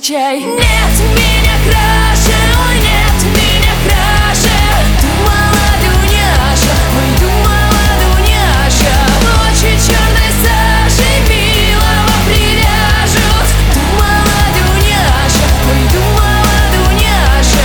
отвечай. Нет меня краше, ой, нет меня краше. Думала, Дуняша, ой, думала, Дуняша. Ночи черной Сашей милого привяжут. Думала, Дуняша, ой, думала, Дуняша.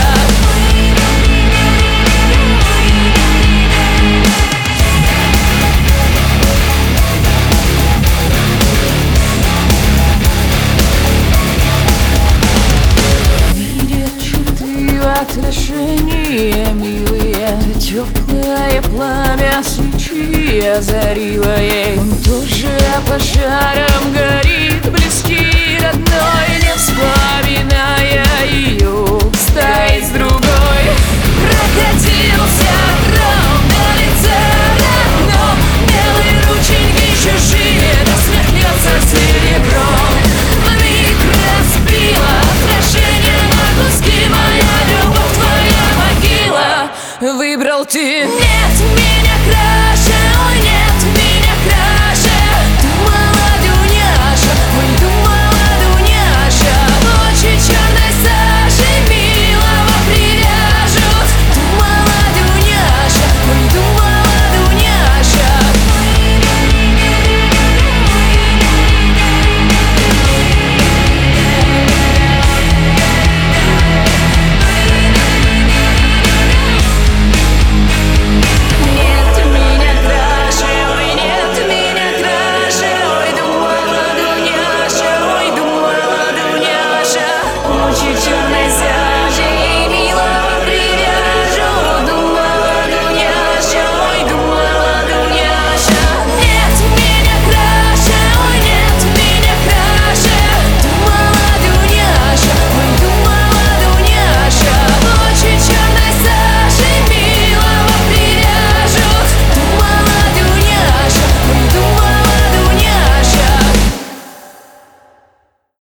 Отношения милые, теплое пламя свечи озарило ей. Он тоже пожаром горит, близкий, родной, не вспоминая ее, стоит с другой. Прокатился гром на лице родном, белые рученьки чужие, да смехнется серебром. Вмиг разбила отражение на куски моя любовь, твоя могила. Выбрал ты. Нет,